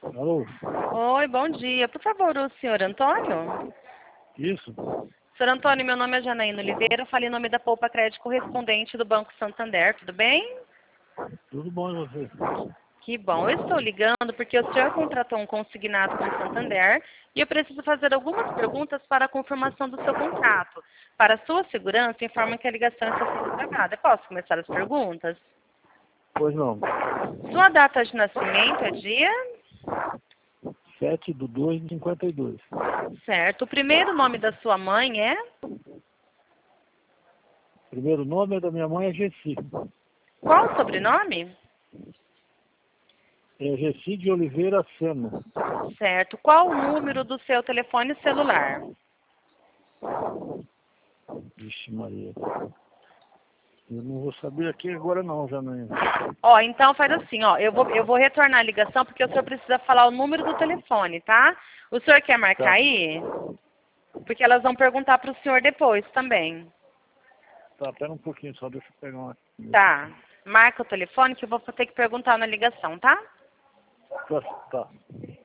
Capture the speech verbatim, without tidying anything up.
Alô? Oi, bom dia. Por favor, o senhor Antônio? Isso? Senhor Antônio, meu nome é Janaína Oliveira, eu falo em nome da Poupa Crédito correspondente do Banco Santander, tudo bem? Tudo bom e você? Que bom. Eu estou ligando porque o senhor contratou um consignado com o Santander e eu preciso fazer algumas perguntas para a confirmação do seu contrato. Para sua segurança, informa que a ligação está sendo gravada. Posso começar as perguntas? Pois não. Sua data de nascimento é dia? sete do dois de cinquenta e dois. Certo. O primeiro nome da sua mãe é? Primeiro nome é da minha mãe é Gessi. Qual o sobrenome? É Gessi de Oliveira Sena. Certo. Qual o número do seu telefone celular? Vixe Maria. Eu não vou saber aqui agora não, Janaína. Ó, então faz assim, ó, eu vou, eu vou retornar a ligação porque o senhor precisa falar o número do telefone, tá? O senhor quer marcar Tá. aí? Porque elas vão perguntar para o senhor depois também. Tá, pera um pouquinho só, deixa eu pegar uma... Tá. Marca o telefone que eu vou ter que perguntar na ligação, tá? Tá, tá.